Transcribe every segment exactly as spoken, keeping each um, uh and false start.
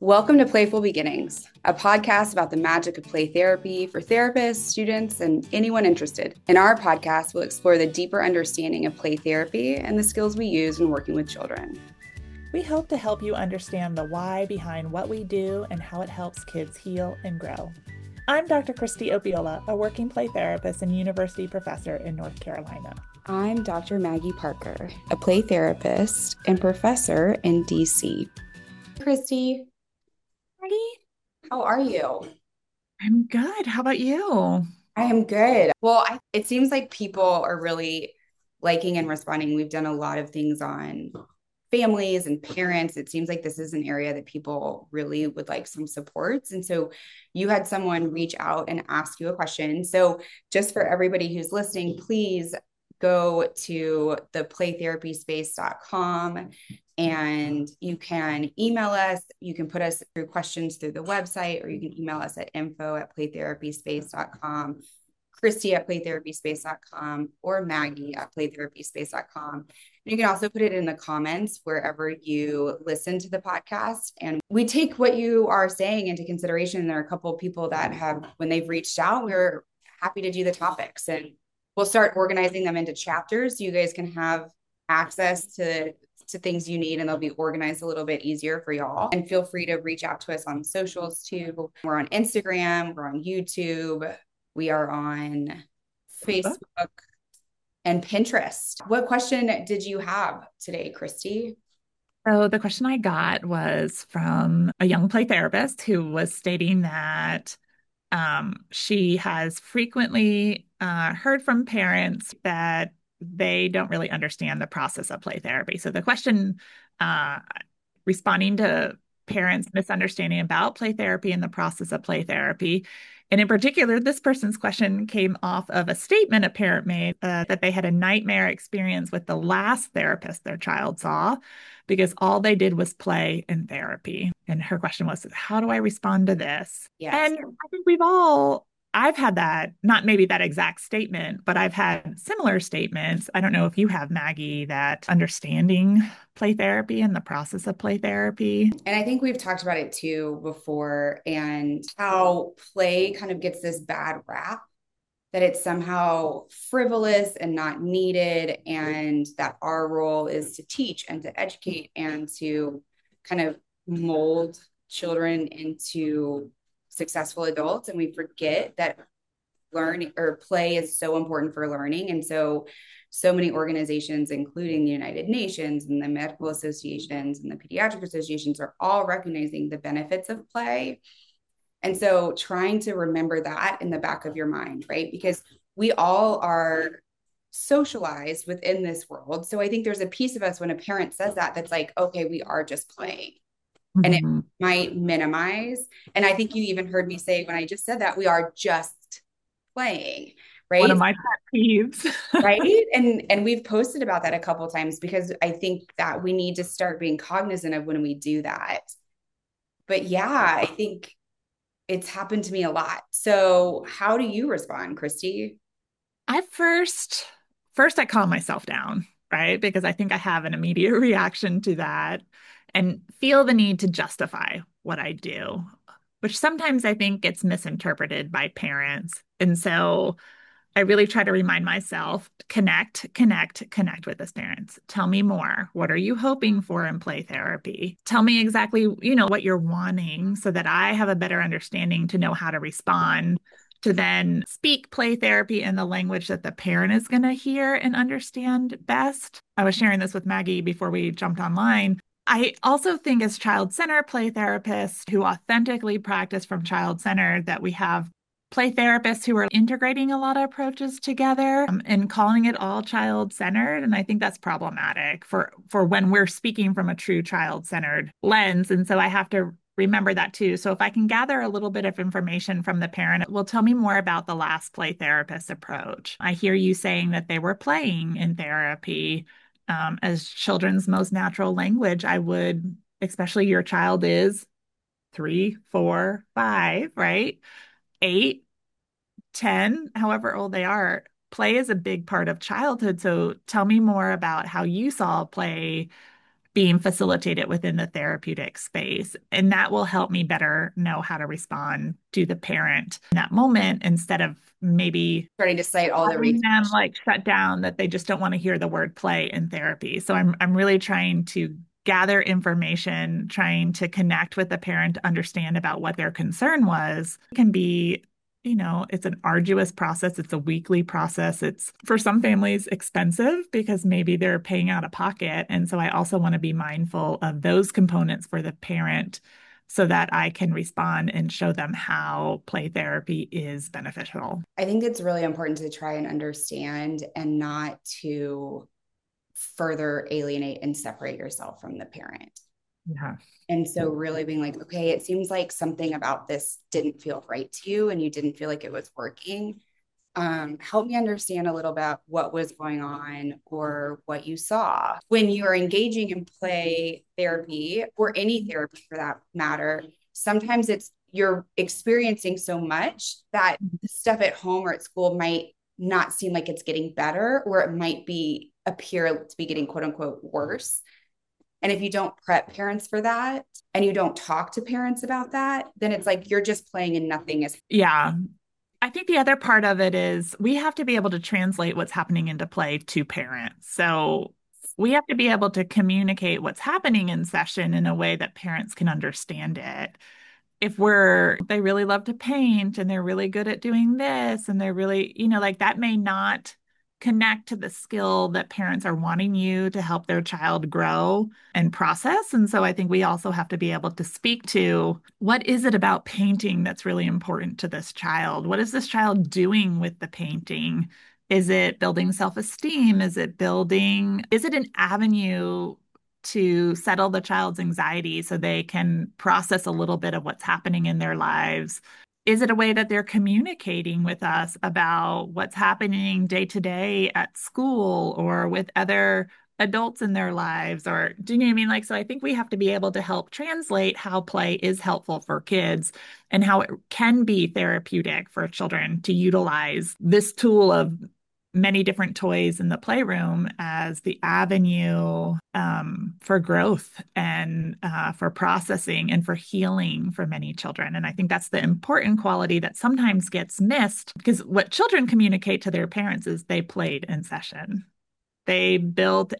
Welcome to Playful Beginnings, a podcast about the magic of play therapy for therapists, students, and anyone interested. In our podcast, we'll explore the deeper understanding of play therapy and the skills we use when working with children. We hope to help you understand the why behind what we do and how it helps kids heal and grow. I'm Doctor Christy Opiola, a working play therapist and university professor in North Carolina. I'm Doctor Maggie Parker, a play therapist and professor in D C. Christy, how are you? I'm good. How about you? I am good. Well, I, it seems like people are really liking and responding. We've done a lot of things on families and parents. It seems like this is an area that people really would like some supports. And so you had someone reach out and ask you a question. So just for everybody who's listening, please go to the play therapy space dot com and you can email us. You can put us through questions through the website, or you can email us at info at play therapy space dot com, Christy at play therapy space dot com, or Maggie at play therapy space dot com. You can also put it in the comments wherever you listen to the podcast. And we take what you are saying into consideration. There are a couple of people that have, when they've reached out, we're happy to do the topics. And we'll start organizing them into chapters so you guys can have access to, to things you need, and they'll be organized a little bit easier for y'all. And feel free to reach out to us on socials too. We're on Instagram, we're on YouTube, we are on Facebook and Pinterest. What question did you have today, Christy? So the question I got was from a young play therapist who was stating that um, she has frequently uh, heard from parents that they don't really understand the process of play therapy. So the question, uh, responding to parents' misunderstanding about play therapy and the process of play therapy. And in particular, this person's question came off of a statement a parent made uh, that they had a nightmare experience with the last therapist their child saw because all they did was play in therapy. And her question was, how do I respond to this? Yes. And I think we've all, I've had that, not maybe that exact statement, but I've had similar statements. I don't know if you have, Maggie, that understanding play therapy and the process of play therapy. And I think we've talked about it too before, and how play kind of gets this bad rap, that it's somehow frivolous and not needed, and that our role is to teach and to educate and to kind of mold children into successful adults. And we forget that learning or play is so important for learning. And so so many organizations, including the United Nations and the medical associations and the pediatric associations, are all recognizing the benefits of play. And so trying to remember that in the back of your mind, right? Because we all are socialized within this world. So I think there's a piece of us when a parent says that, that's like, okay, we are just playing. And it Mm-hmm. might minimize. And I think you even heard me say when I just said that, we are just playing, One of right? my pet peeves. Right. And and we've posted about that a couple of times, because I think that we need to start being cognizant of when we do that. But yeah, I think it's happened to me a lot. So how do you respond, Christy? I first, first I calm myself down, right? Because I think I have an immediate reaction to that and feel the need to justify what I do, which sometimes I think gets misinterpreted by parents. And so I really try to remind myself, connect, connect, connect with this parents. Tell me more. What are you hoping for in play therapy? Tell me exactly, you know, what you're wanting so that I have a better understanding to know how to respond, to then speak play therapy in the language that the parent is going to hear and understand best. I was sharing this with Maggie before we jumped online. I also think as child-centered play therapists who authentically practice from child-centered, that we have play therapists who are integrating a lot of approaches together um, and calling it all child-centered. And I think that's problematic for, for when we're speaking from a true child-centered lens. And so I have to remember that too. So if I can gather a little bit of information from the parent, it will tell me more about the last play therapist approach. I hear you saying that they were playing in therapy um, as children's most natural language. I would, especially your child is three, four, five, right? Eight, ten, however old they are, play is a big part of childhood. So tell me more about how you saw play being facilitated within the therapeutic space. And that will help me better know how to respond to the parent in that moment instead of maybe starting to cite all the having reasons. them like shut down that they just don't want to hear the word play in therapy. So I'm I'm really trying to gather information, trying to connect with the parent to understand about what their concern was. It can be, you know, it's an arduous process. It's a weekly process. It's for some families expensive because maybe they're paying out of pocket. And so I also want to be mindful of those components for the parent so that I can respond and show them how play therapy is beneficial. I think it's really important to try and understand and not to further alienate and separate yourself from the parent. Yeah. And so really being like, okay, it seems like something about this didn't feel right to you and you didn't feel like it was working. Um, help me understand a little about what was going on or what you saw. When you're engaging in play therapy or any therapy for that matter, sometimes it's you're experiencing so much that the stuff at home or at school might not seem like it's getting better, or it might be appear to be getting quote unquote worse. And if you don't prep parents for that and you don't talk to parents about that, then it's like you're just playing and nothing is. Yeah. I think the other part of it is we have to be able to translate what's happening into play to parents. So we have to be able to communicate what's happening in session in a way that parents can understand it. If we're, they really love to paint and they're really good at doing this and they're really, you know, like that may not connect to the skill that parents are wanting you to help their child grow and process. And so I think we also have to be able to speak to what is it about painting that's really important to this child? What is this child doing with the painting? Is it building self-esteem? Is it building, is it an avenue to settle the child's anxiety so they can process a little bit of what's happening in their lives? Is it a way that they're communicating with us about what's happening day to day at school or with other adults in their lives? Or do you know what I mean? Like, so I think we have to be able to help translate how play is helpful for kids and how it can be therapeutic for children to utilize this tool of many different toys in the playroom as the avenue um, for growth and uh, for processing and for healing for many children. And I think that's the important quality that sometimes gets missed because what children communicate to their parents is they played in session. They built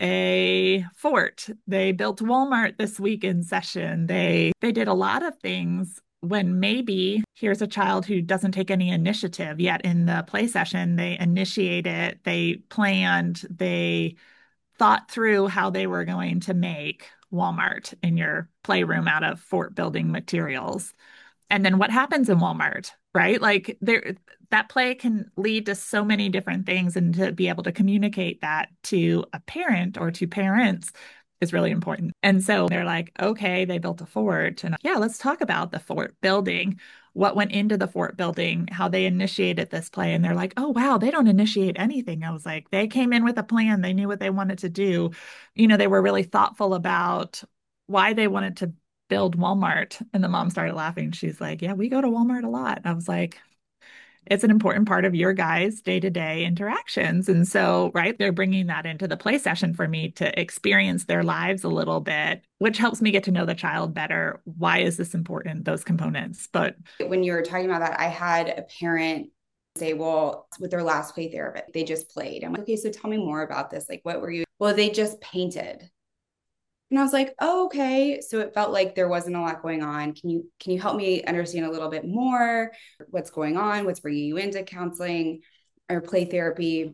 a fort. They built Walmart this week in session. They they did a lot of things when maybe here's a child who doesn't take any initiative yet in the play session. They initiate it, they planned, they thought through how they were going to make Walmart in your playroom out of fort building materials. And then what happens in Walmart, right? Like there, that play can lead to so many different things, and to be able to communicate that to a parent or to parents is really important. And so they're like, okay, they built a fort. And yeah, let's talk about the fort building, what went into the fort building, how they initiated this play. And they're like, oh, wow, they don't initiate anything. I was like, they came in with a plan. They knew what they wanted to do. You know, they were really thoughtful about why they wanted to build Walmart. And the mom started laughing. She's like, yeah, we go to Walmart a lot. I was like, it's an important part of your guys' day-to-day interactions. And so, right, they're bringing that into the play session for me to experience their lives a little bit, which helps me get to know the child better. Why is this important? Those components. But when you were talking about that, I had a parent say, well, with their last play therapist, they just played. I'm like, okay, so tell me more about this. Like, what were you? Well, they just painted. And I was like, oh, okay. So it felt like there wasn't a lot going on. Can you can you help me understand a little bit more? What's going on? What's bringing you into counseling or play therapy?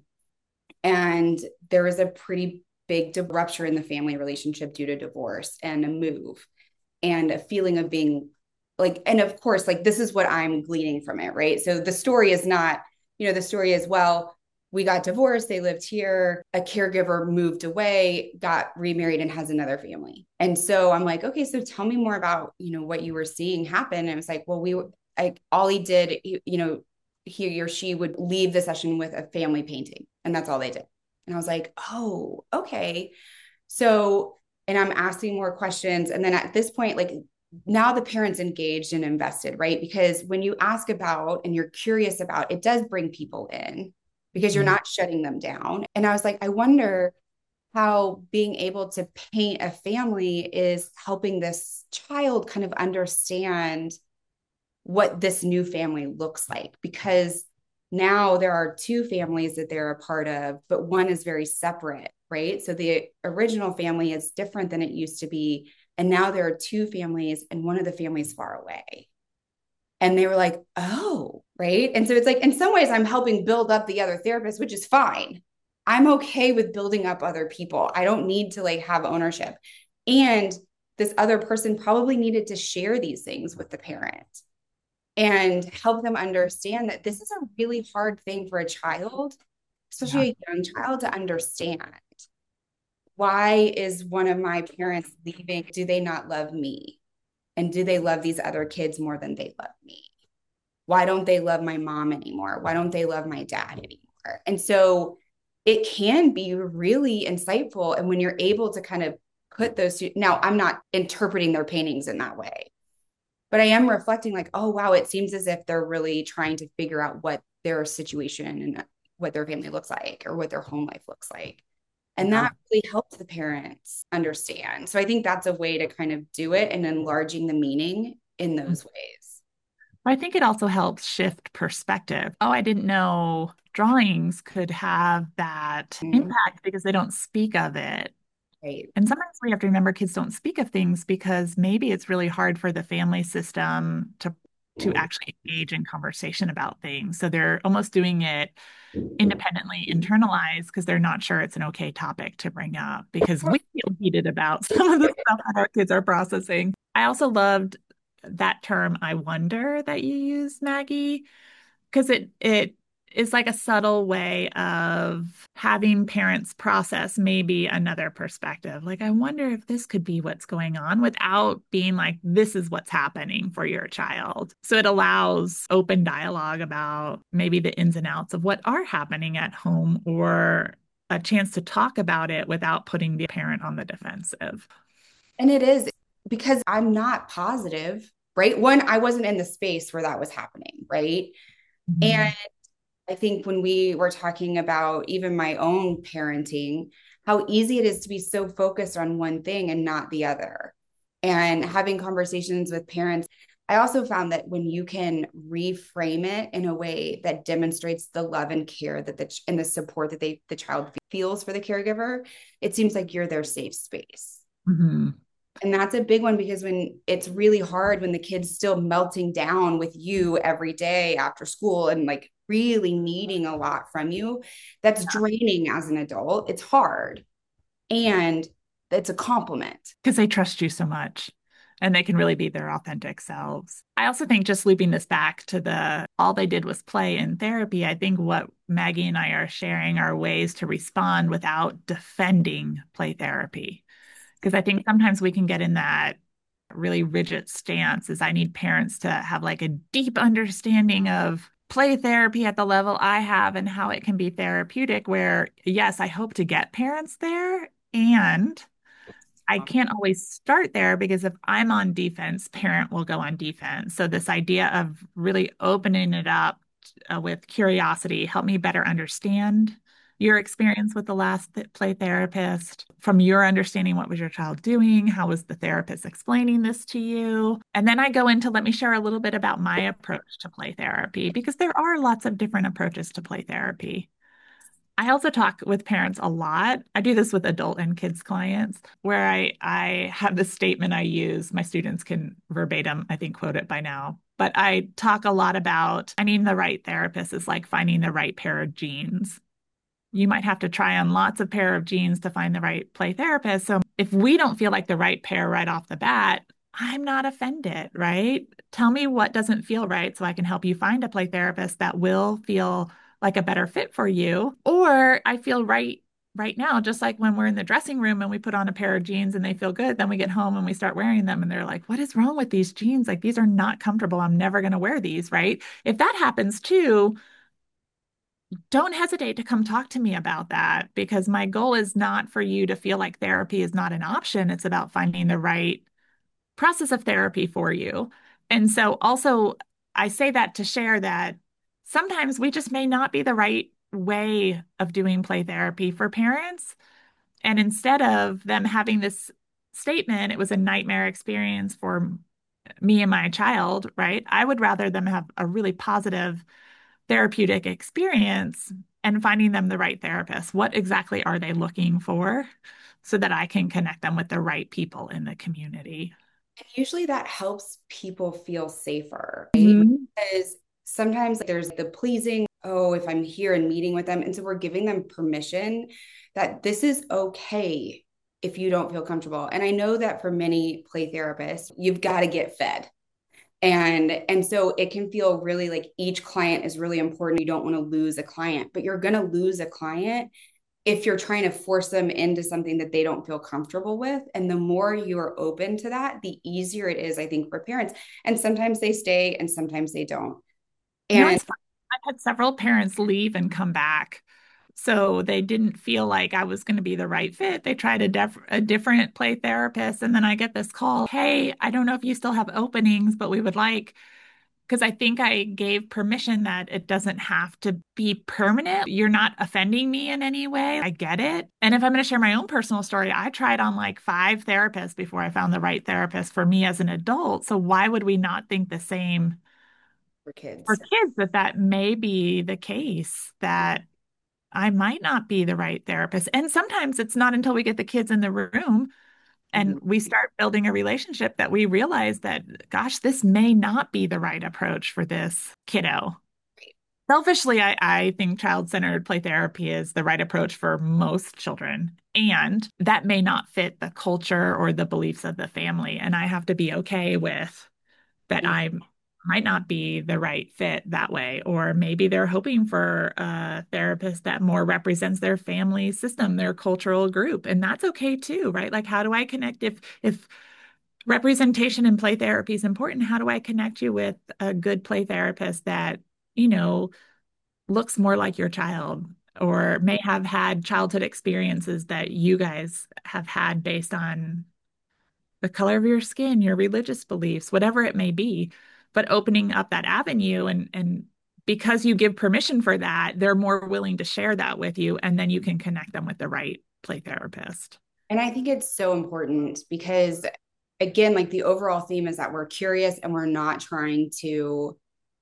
And there was a pretty big rupture in the family relationship due to divorce and a move and a feeling of being like, and of course, like this is what I'm gleaning from it, right? So the story is not, you know, the story is, well, we got divorced, they lived here, a caregiver moved away, got remarried and has another family. And so I'm like, okay, so tell me more about, you know, what you were seeing happen. And it was like, well, we, I, Ollie did, you know, he or she would leave the session with a family painting, and that's all they did. And I was like, oh, okay. So, and I'm asking more questions. And then at this point, like now the parents engaged and invested, right? Because when you ask about and you're curious about, it does bring people in, because you're not shutting them down. And I was like, I wonder, how being able to paint a family is helping this child kind of understand what this new family looks like, because now there are two families that they're a part of, but one is very separate, right? So the original family is different than it used to be. And now there are two families, and one of the families far away. And they were like, oh, right. And so it's like, in some ways, I'm helping build up the other therapist, which is fine. I'm okay with building up other people. I don't need to like have ownership. And this other person probably needed to share these things with the parent and help them understand that this is a really hard thing for a child, Yeah. especially a young child, to understand. Why is one of my parents leaving? Do they not love me? And do they love these other kids more than they love me? Why don't they love my mom anymore? Why don't they love my dad anymore? And so it can be really insightful. And when you're able to kind of put those two, now I'm not interpreting their paintings in that way, but I am reflecting like, oh, wow, it seems as if they're really trying to figure out what their situation and what their family looks like or what their home life looks like. And Yeah. that really helps the parents understand. So I think that's a way to kind of do it and enlarging the meaning in those ways. I think it also helps shift perspective. Oh, I didn't know drawings could have that Mm-hmm. impact because they don't speak of it. Right. And sometimes we have to remember kids don't speak of things because maybe it's really hard for the family system to to actually engage in conversation about things. So they're almost doing it independently internalized because they're not sure it's an okay topic to bring up because we feel heated about some of the stuff that our kids are processing. I also loved that term, I wonder, that you used, Maggie, because it it is like a subtle way of having parents process maybe another perspective. Like, I wonder if this could be what's going on without being like, this is what's happening for your child. So it allows open dialogue about maybe the ins and outs of what are happening at home or a chance to talk about it without putting the parent on the defensive. And it is because I'm not positive, right? One, I wasn't in the space where that was happening, right? And Mhm. I think when we were talking about even my own parenting, how easy it is to be so focused on one thing and not the other. And having conversations with parents, I also found that when you can reframe it in a way that demonstrates the love and care that the and the support that they the child feels for the caregiver, it seems like you're their safe space. Mhm. And that's a big one because when it's really hard when the kid's still melting down with you every day after school and like really needing a lot from you, that's draining as an adult. It's hard. And it's a compliment. Because they trust you so much and they can really be their authentic selves. I also think just looping this back to the all they did was play in therapy, I think what Maggie and I are sharing are ways to respond without defending play therapy. Because I think sometimes we can get in that really rigid stance is I need parents to have like a deep understanding of play therapy at the level I have and how it can be therapeutic, where yes, I hope to get parents there. And I can't always start there because if I'm on defense, parent will go on defense. So this idea of really opening it up uh, with curiosity, help me better understand your experience with the last th- play therapist. From your understanding, what was your child doing? How was the therapist explaining this to you? And then I go into let me share a little bit about my approach to play therapy because there are lots of different approaches to play therapy. I also talk with parents a lot. I do this with adult and kids clients where I I have this statement I use. My students can verbatim, I think, quote it by now. But I talk a lot about finding the right therapist is like finding the right pair of jeans. You might have to try on lots of pair of jeans to find the right play therapist. So if we don't feel like the right pair right off the bat, I'm not offended, right? Tell me what doesn't feel right so I can help you find a play therapist that will feel like a better fit for you. Or I feel right right now, just like when we're in the dressing room and we put on a pair of jeans and they feel good, then we get home and we start wearing them and they're like, what is wrong with these jeans? Like these are not comfortable. I'm never going to wear these, right? If that happens too, don't hesitate to come talk to me about that because my goal is not for you to feel like therapy is not an option. It's about finding the right process of therapy for you. And so, also, I say that to share that sometimes we just may not be the right way of doing play therapy for parents. And instead of them having this statement, it was a nightmare experience for me and my child, right? I would rather them have a really positive therapeutic experience and finding them the right therapist. What exactly are they looking for so that I can connect them with the right people in the community? And usually that helps people feel safer, right? Mhm. Because sometimes there's the pleasing, oh, if I'm here and meeting with them. And so we're giving them permission that this is okay if you don't feel comfortable. And I know that for many play therapists, you've got to get fed. And and so it can feel really like each client is really important. You don't want to lose a client, but you're going to lose a client if you're trying to force them into something that they don't feel comfortable with. And the more you are open to that, the easier it is, I think, for parents. And sometimes they stay and sometimes they don't. No, And it's fine. I've had several parents leave and come back. So they didn't feel like I was going to be the right fit. They tried a, def a different play therapist. And then I get this call, hey, I don't know if you still have openings, but we would like, because I think I gave permission that it doesn't have to be permanent. You're not offending me in any way. I get it. And if I'm going to share my own personal story, I tried on like five therapists before I found the right therapist for me as an adult. So why would we not think the same for for kids. kids that that may be the case, that I might not be the right therapist? And sometimes it's not until we get the kids in the room and Mhm. we start building a relationship that we realize that, gosh, this may not be the right approach for this kiddo. Selfishly, I, I think child-centered play therapy is the right approach for most children. And that may not fit the culture or the beliefs of the family. And I have to be okay with that. Yeah. I might not be the right fit that way. Or maybe they're hoping for a therapist that more represents their family system, their cultural group. And that's okay too, right? Like, how do I connect if if representation in play therapy is important? How do I connect you with a good play therapist that, you know, looks more like your child or may have had childhood experiences that you guys have had based on the color of your skin, your religious beliefs, whatever it may be, but opening up that avenue and and because you give permission for that, they're more willing to share that with you, and then you can connect them with the right play therapist. And I think it's so important because, again, like the overall theme is that we're curious and we're not trying to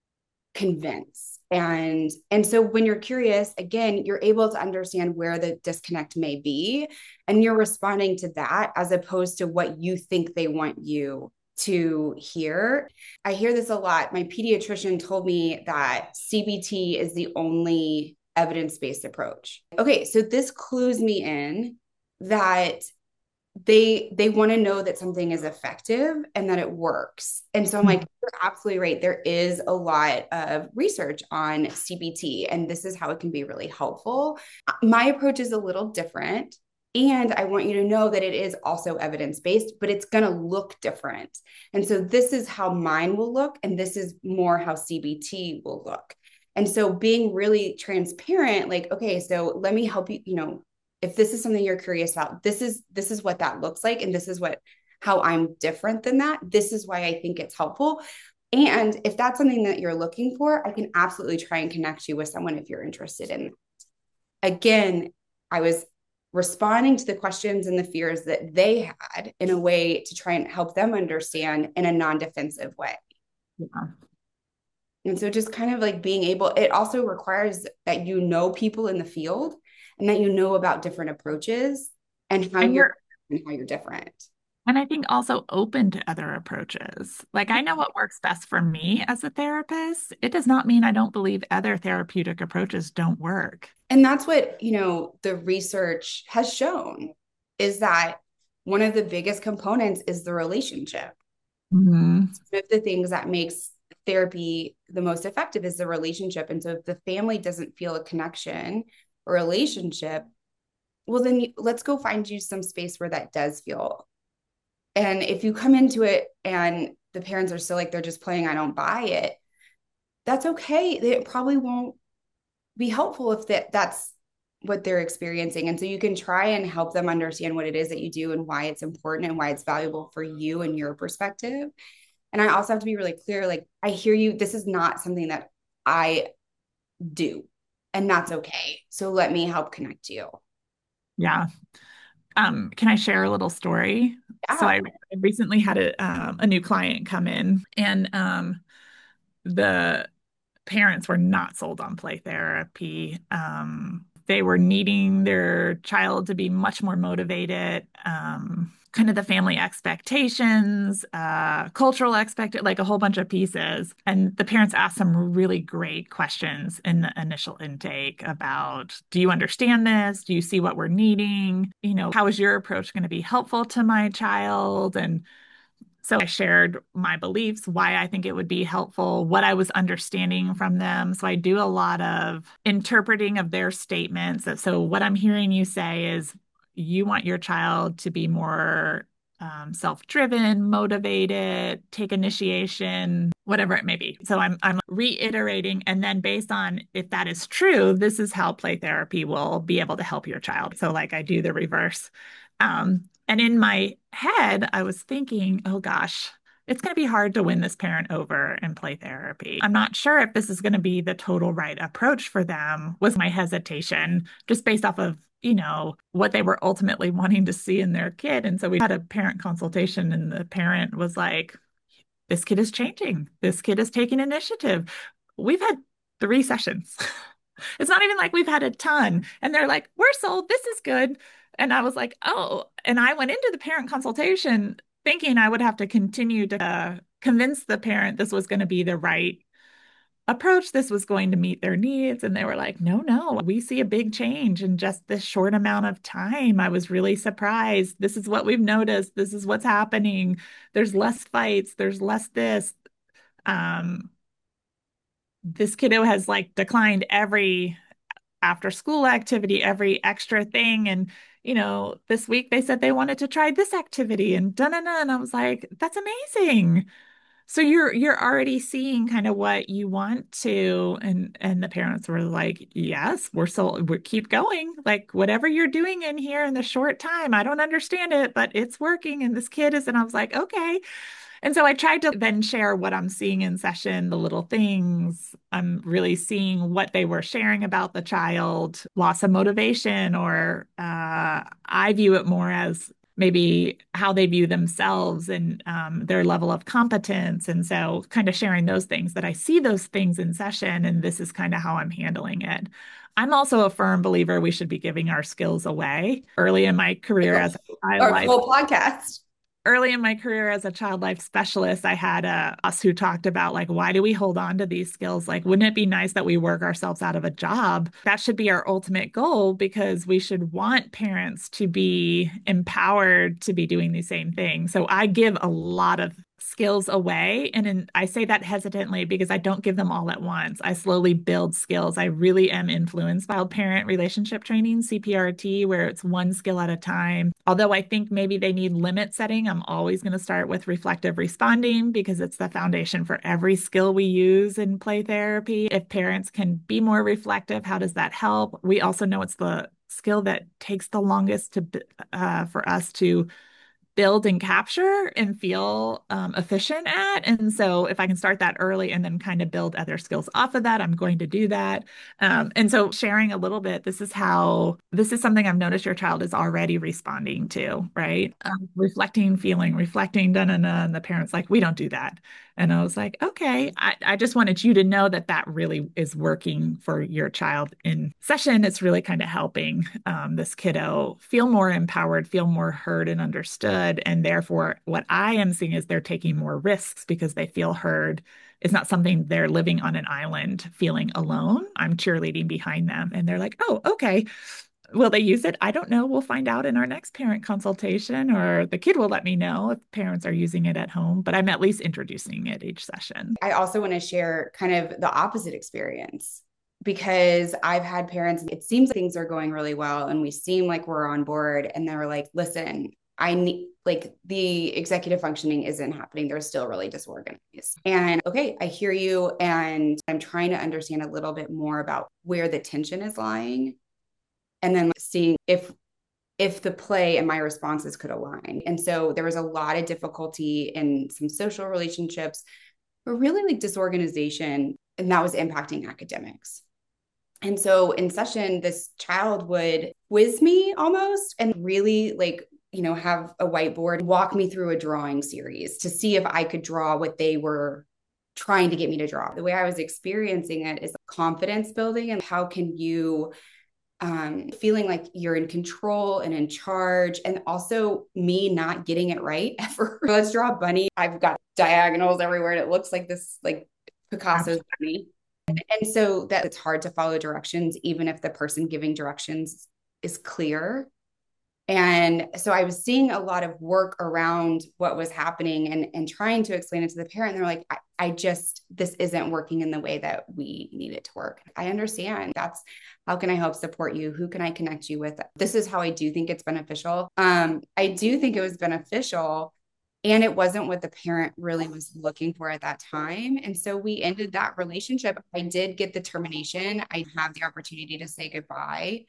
convince. And and so when you're curious, again, you're able to understand where the disconnect may be, and you're responding to that as opposed to what you think they want you to hear. I hear this a lot. My pediatrician told me that C B T is the only evidence-based approach. Okay, so this clues me in that they they want to know that something is effective and that it works. And so I'm like, you're absolutely right. There is a lot of research on C B T, and this is how it can be really helpful. My approach is a little different. And I want you to know that it is also evidence based, but it's going to look different. And so this is how mine will look, and this is more how C B T will look. And so being really transparent, like, okay, so let me help you, you know, if this is something you're curious about, this is this is what that looks like, and this is what how I'm different than that. This is why I think it's helpful. And if that's something that you're looking for, I can absolutely try and connect you with someone if you're interested in. Again, I was responding to the questions and the fears that they had in a way to try and help them understand in a non-defensive way. Yeah. And so just kind of like being able, it also requires that you know people in the field and that you know about different approaches and how And you're you're and how you're different. And I think also open to other approaches. Like, I know what works best for me as a therapist. It does not mean I don't believe other therapeutic approaches don't work. And that's what, you know, the research has shown is that one of the biggest components is the relationship. Mhm. One of the things that makes therapy the most effective is the relationship. And so if the family doesn't feel a connection or relationship, well, then you, let's go find you some space where that does feel. And if you come into it and the parents are still like, they're just playing, I don't buy it, that's okay. It probably won't be helpful if that that's what they're experiencing. And so you can try and help them understand what it is that you do and why it's important and why it's valuable for you and your perspective. And I also have to be really clear, like, I hear you, this is not something that I do, and that's okay. So let me help connect you. Yeah. Um, can I share a little story? So Yeah. I recently had a um, a new client come in, and um, the parents were not sold on play therapy. Um, they were needing their child to be much more motivated. Um, kind of the family expectations, uh, cultural expect like a whole bunch of pieces. And the parents asked some really great questions in the initial intake about, do you understand this? Do you see what we're needing? You know, how is your approach going to be helpful to my child? And so I shared my beliefs, why I think it would be helpful, what I was understanding from them. So I do a lot of interpreting of their statements. So what I'm hearing you say is you want your child to be more um, self-driven, motivated, take initiation, whatever it may be. So I'm I'm reiterating, and then based on if that is true, this is how play therapy will be able to help your child. So like I do the reverse. Um, and in my head, I was thinking, oh gosh, it's going to be hard to win this parent over in play therapy. I'm not sure if this is going to be the total right approach for them, was my hesitation, just based off of, you know, what they were ultimately wanting to see in their kid. And so we had a parent consultation, and the parent was like, this kid is changing. This kid is taking initiative. We've had three sessions. It's not even like we've had a ton. And they're like, we're sold. This is good. And I was like, oh. And I went into the parent consultation thinking I would have to continue to uh, convince the parent this was going to be the right approach. This was going to meet their needs. And they were like, no, no, we see a big change in just this short amount of time. I was really surprised. This is what we've noticed. This is what's happening. There's less fights. There's less this. Um, this kiddo has like declined every after school activity, every extra thing. And, you know, this week they said they wanted to try this activity and da na na. And I was like, that's amazing. So you're you're already seeing kind of what you want to, and and the parents were like, yes, we're so we keep going. Like whatever you're doing in here in the short time, I don't understand it, but it's working. And this kid is, and I was like, okay. And so I tried to then share what I'm seeing in session, the little things. I'm really seeing what they were sharing about the child, loss of motivation, or uh, I view it more as maybe how they view themselves and um, their level of competence. And so kind of sharing those things that I see those things in session, and this is kind of how I'm handling it. I'm also a firm believer we should be giving our skills away. Early in my Like career a, as a child a life full podcast. early in my career as a child life specialist, I had a us who talked about like, why do we hold on to these skills? Like, wouldn't it be nice that we work ourselves out of a job? That should be our ultimate goal because we should want parents to be empowered to be doing the same thing. So I give a lot of skills away. And in, I say that hesitantly because I don't give them all at once. I slowly build skills. I really am influenced by parent relationship training, C P R T, where it's one skill at a time. Although I think maybe they need limit setting, I'm always going to start with reflective responding because it's the foundation for every skill we use in play therapy. If parents can be more reflective, how does that help? We also know it's the skill that takes the longest to uh, for us to build and capture and feel um, efficient at. And so if I can start that early and then kind of build other skills off of that, I'm going to do that. Um, and so sharing a little bit, this is how, this is something I've noticed your child is already responding to, right? Um, reflecting, feeling, reflecting, da na na. And the parent's like, we don't do that. And I was like, okay, I, I just wanted you to know that that really is working for your child in session. It's really kind of helping um, this kiddo feel more empowered, feel more heard and understood. And therefore, what I am seeing is they're taking more risks because they feel heard. It's not something they're living on an island feeling alone. I'm cheerleading behind them. And they're like, oh, okay. Will they use it? I don't know. We'll find out in our next parent consultation, or the kid will let me know if parents are using it at home, but I'm at least introducing it each session. I also want to share kind of the opposite experience because I've had parents, it seems like things are going really well and we seem like we're on board. And they were like, listen, I need, like, the executive functioning isn't happening. They're still really disorganized. And okay, I hear you. And I'm trying to understand a little bit more about where the tension is lying. And then seeing if if the play and my responses could align. And so there was a lot of difficulty in some social relationships, but really like disorganization, and that was impacting academics. And so in session, this child would quiz me almost and really like, you know, have a whiteboard, walk me through a drawing series to see if I could draw what they were trying to get me to draw. The way I was experiencing it is confidence building, and how can you um, feeling like you're in control and in charge, and also me not getting it right ever. Let's draw a bunny. I've got diagonals everywhere and it looks like this like Picasso's bunny. And so that it's hard to follow directions, even if the person giving directions is clear. And so I was seeing a lot of work around what was happening, and, and trying to explain it to the parent. And they're like, I, I just, this isn't working in the way that we need it to work. I understand. That's, how can I help support you? Who can I connect you with? This is how I do think it's beneficial. Um, I do think it was beneficial, and it wasn't what the parent really was looking for at that time. And so we ended that relationship. I did get the termination. I have the opportunity to say goodbye.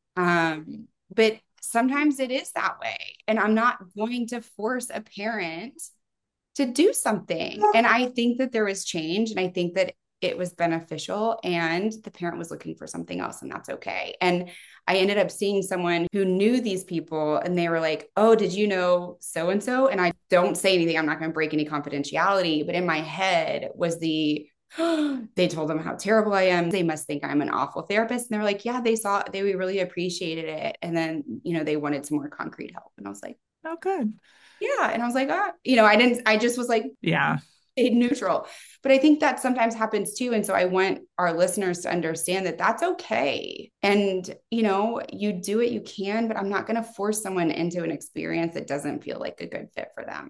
Um, but sometimes it is that way. And I'm not going to force a parent to do something. And I think that there was change, and I think that it was beneficial, and the parent was looking for something else, and that's okay. And I ended up seeing someone who knew these people, and they were like, oh, did you know so-and-so? And I don't say anything. I'm not going to break any confidentiality, but in my head was the, they told them how terrible I am. They must think I'm an awful therapist. And they're like, yeah, they saw, they really appreciated it. And then, you know, they wanted some more concrete help. And I was like, oh, good. Yeah. And I was like, ah, you know, I didn't, I just was like, yeah, stayed neutral. But I think that sometimes happens too. And so I want our listeners to understand that that's okay. And, you know, you do what you can, but I'm not going to force someone into an experience that doesn't feel like a good fit for them.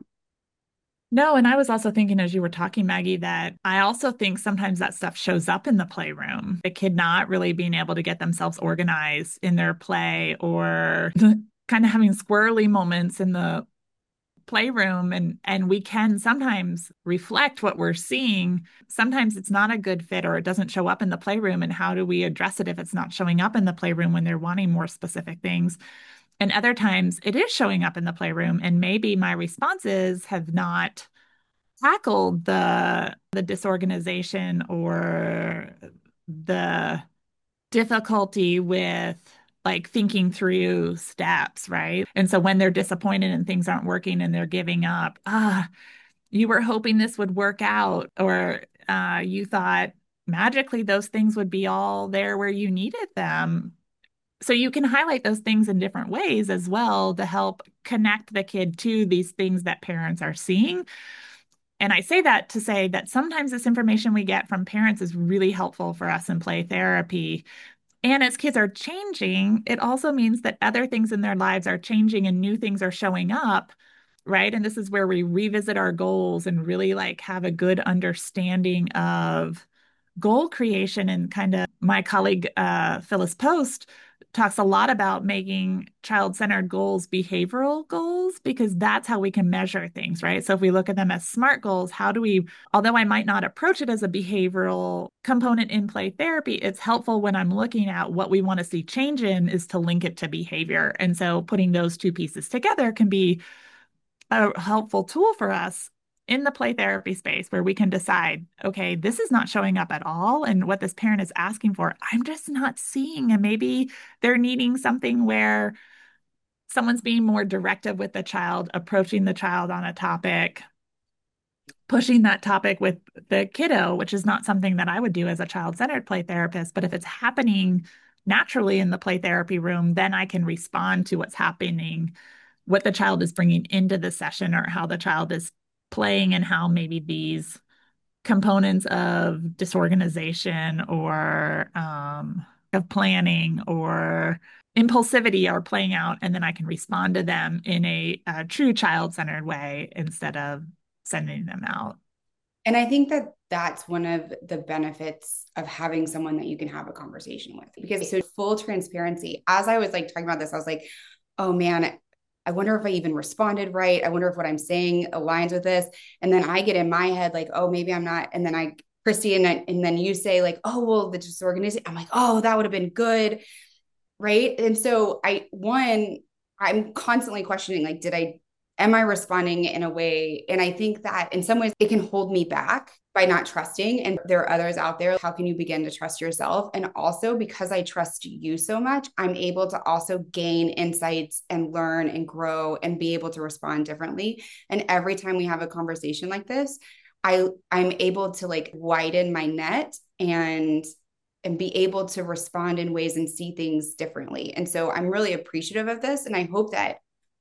No, and I was also thinking as you were talking, Maggie, that I also think sometimes that stuff shows up in the playroom. The kid not really being able to get themselves organized in their play, or kind of having squirrely moments in the playroom, and and we can sometimes reflect what we're seeing. Sometimes it's not a good fit, or it doesn't show up in the playroom, and how do we address it if it's not showing up in the playroom when they're wanting more specific things? And other times it is showing up in the playroom, and maybe my responses have not tackled the the disorganization or the difficulty with like thinking through steps, right? And so when they're disappointed and things aren't working and they're giving up, ah, you were hoping this would work out, or uh, you thought magically those things would be all there where you needed them. So you can highlight those things in different ways as well to help connect the kid to these things that parents are seeing. And I say that to say that sometimes this information we get from parents is really helpful for us in play therapy. And as kids are changing, it also means that other things in their lives are changing and new things are showing up, right? And this is where we revisit our goals and really like have a good understanding of goal creation. And kind of my colleague, uh, Phyllis Post, talks a lot about making child-centered goals behavioral goals, because that's how we can measure things, right? So if we look at them as SMART goals, how do we, although I might not approach it as a behavioral component in play therapy, it's helpful when I'm looking at what we want to see change in is to link it to behavior. And so putting those two pieces together can be a helpful tool for us in the play therapy space, where we can decide, okay, this is not showing up at all. And what this parent is asking for, I'm just not seeing. And maybe they're needing something where someone's being more directive with the child, approaching the child on a topic, pushing that topic with the kiddo, which is not something that I would do as a child-centered play therapist. But if it's happening naturally in the play therapy room, then I can respond to what's happening, what the child is bringing into the session, or how the child is playing, and how maybe these components of disorganization or um, of planning or impulsivity are playing out. And then I can respond to them in a, a true child-centered way instead of sending them out. And I think that that's one of the benefits of having someone that you can have a conversation with, because so full transparency, as I was like talking about this, I was like, oh man, I wonder if I even responded right. I wonder if what I'm saying aligns with this. And then I get in my head like, oh, maybe I'm not. And then I, Christy, and, I, and then you say like, oh, well, the disorganization. I'm like, oh, that would have been good. Right. And so I, one, I'm constantly questioning, like, did I am I responding in a way? And I think that in some ways it can hold me back by not trusting. And there are others out there. How can you begin to trust yourself? And also, because I trust you so much, I'm able to also gain insights and learn and grow and be able to respond differently. And every time we have a conversation like this, I I'm able to like widen my net and and be able to respond in ways and see things differently. And so I'm really appreciative of this. And I hope that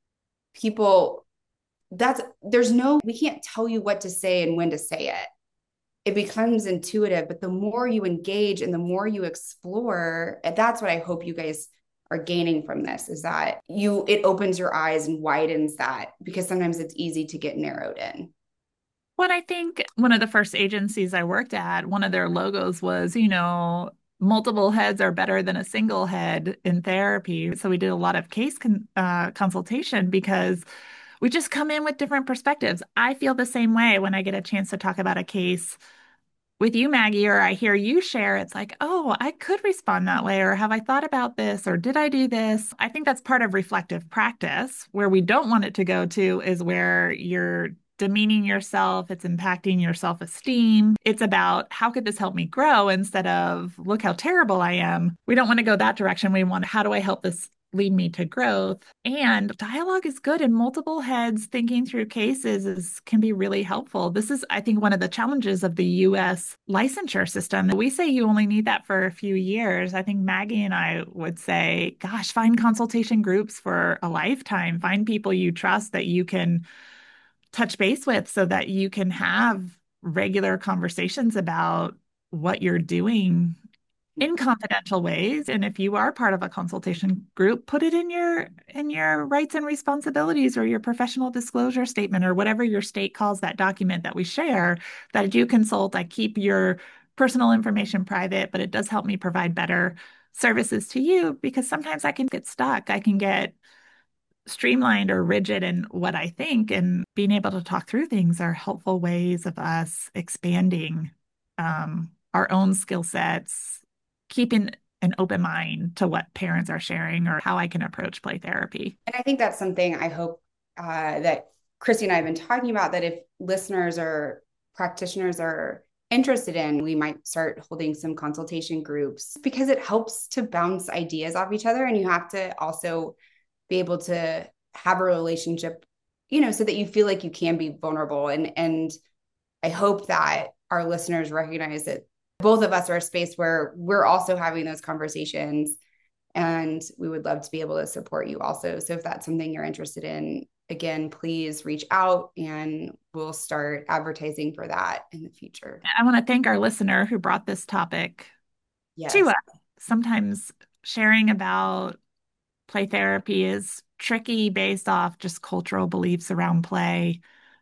people, that's, there's no, we can't tell you what to say and when to say it. It becomes intuitive, but the more you engage and the more you explore, that's what I hope you guys are gaining from this, is that you, it opens your eyes and widens that, because sometimes it's easy to get narrowed in. When I think one of the first agencies I worked at, one of their logos was, you know, multiple heads are better than a single head in therapy. So we did a lot of case con uh, consultation because we just come in with different perspectives. I feel the same way when I get a chance to talk about a case with you, Maggie, or I hear you share. It's like, oh, I could respond that way, or have I thought about this, or did I do this? I think that's part of reflective practice. Where we don't want it to go to is where you're demeaning yourself, it's impacting your self-esteem. It's about how could this help me grow instead of look how terrible I am. We don't want to go that direction. We want, how do I help this lead me to growth? And dialogue is good, and multiple heads thinking through cases is can be really helpful. This is, I think, one of the challenges of the U S licensure system. We say you only need that for a few years. I think Maggie and I would say, gosh, find consultation groups for a lifetime. Find people you trust that you can touch base with so that you can have regular conversations about what you're doing in confidential ways. And if you are part of a consultation group, put it in your in your rights and responsibilities or your professional disclosure statement or whatever your state calls that document that we share, that I do consult. I keep your personal information private, but it does help me provide better services to you, because sometimes I can get stuck. I can get streamlined or rigid in what I think, and being able to talk through things are helpful ways of us expanding um, our own skill sets, keeping an open mind to what parents are sharing or how I can approach play therapy. And I think that's something I hope uh, that Christy and I have been talking about, that if listeners or practitioners are interested in, we might start holding some consultation groups, because it helps to bounce ideas off each other. And you have to also be able to have a relationship, you know, so that you feel like you can be vulnerable. And, and I hope that our listeners recognize that both of us are a space where we're also having those conversations, and we would love to be able to support you also. So if that's something you're interested in, again, please reach out and we'll start advertising for that in the future. I want to thank our listener who brought this topic to Yes. us. Sometimes sharing about play therapy is tricky based off just cultural beliefs around play,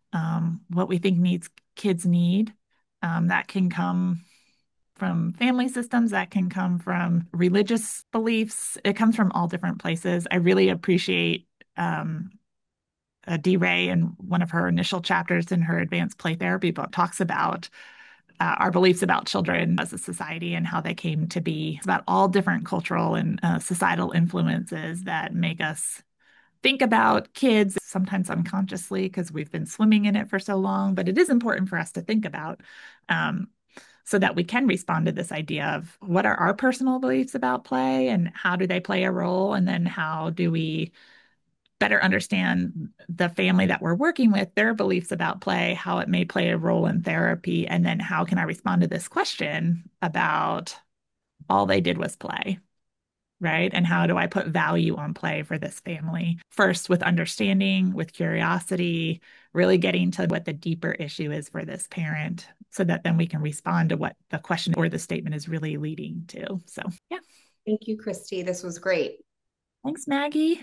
um, what we think needs kids need. Um, that can come from family systems, that can come from religious beliefs. It comes from all different places. I really appreciate um, uh, Dee Ray, in one of her initial chapters in her advanced play therapy book, talks about uh, our beliefs about children as a society and how they came to be. It's about all different cultural and uh, societal influences that make us think about kids, sometimes unconsciously because we've been swimming in it for so long, but it is important for us to think about um, so that we can respond to this idea of what are our personal beliefs about play and how do they play a role, and then how do we better understand the family that we're working with, their beliefs about play, how it may play a role in therapy, and then how can I respond to this question about all they did was play, right? And how do I put value on play for this family? First, with understanding, with curiosity, really getting to what the deeper issue is for this parent, so that then we can respond to what the question or the statement is really leading to. So, yeah. Thank you, Christy. This was great. Thanks, Maggie.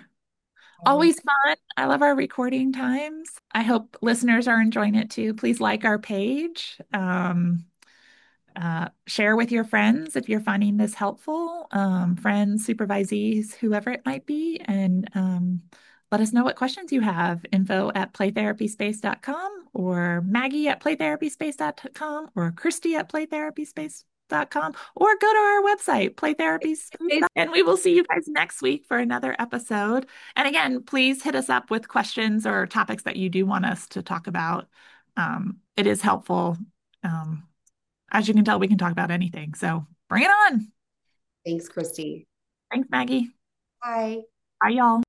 Um, Always fun. I love our recording times. I hope listeners are enjoying it too. Please like our page. Um, uh, share with your friends if you're finding this helpful, um, friends, supervisees, whoever it might be, and um, let us know what questions you have. Info at playtherapyspace dot com, or Maggie at playtherapyspace dot com, or Christy at playtherapyspace dot com or go to our website, playtherapies. And we will see you guys next week for another episode. And again, please hit us up with questions or topics that you do want us to talk about. Um, it is helpful. Um, as you can tell, we can talk about anything. So bring it on. Thanks, Christy. Thanks, Maggie. Bye. Bye, y'all.